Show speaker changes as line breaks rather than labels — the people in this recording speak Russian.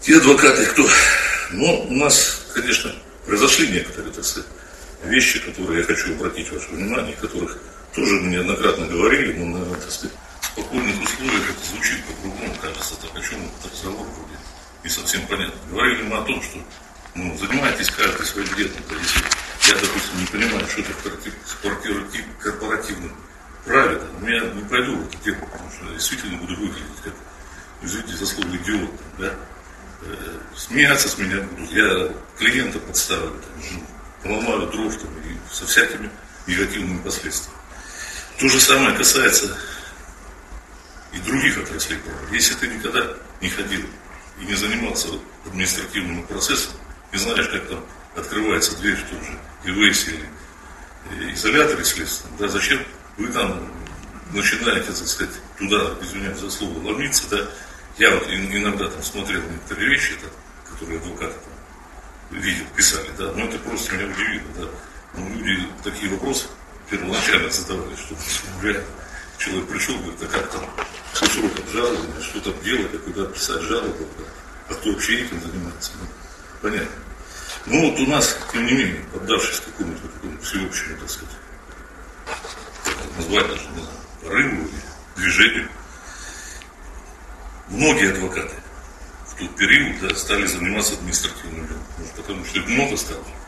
Те адвокаты, кто... Ну, у нас, конечно, произошли некоторые, так сказать, вещи, которые я хочу обратить ваше внимание, которых тоже мы неоднократно говорили, но, наверное, так сказать, в спокойных условиях это звучит по-другому, кажется, так, о чем этот разговор вроде не совсем понятно. Говорили мы о том, что занимаетесь каждый своим делом. Если я, допустим, не понимаю, что это в корпоративном праве, то я не пойду в это дело, потому что я действительно буду выглядеть как, извините за слово, идиот, да? Смеяться с меня будут, я клиента подставлю, поломаю дров там, и со всякими негативными последствиями. То же самое касается и других отраслей права. Если ты никогда не ходил и не занимался административным процессом, не знаешь, как там открывается дверь в том же ИВС или изоляторе следственном, да, зачем вы там начинаете, так сказать, туда, извиняюсь за слово, ломиться, да. Я вот иногда там смотрел некоторые вещи, которые адвокаты там видят, писали, да, но это просто меня удивило, да. Люди такие вопросы первоначально задавали, что реально человек пришел, говорит, а как там, со сроком жалобы, что там делать, а куда писать жалобу, а кто вообще этим занимается, понятно. Ну вот у нас, тем не менее, поддавшись какому-то такому всеобщему, так сказать, назвать даже, не знаю, порыву или движению, многие адвокаты в тот период, да, стали заниматься административным делом, потому что их много стало.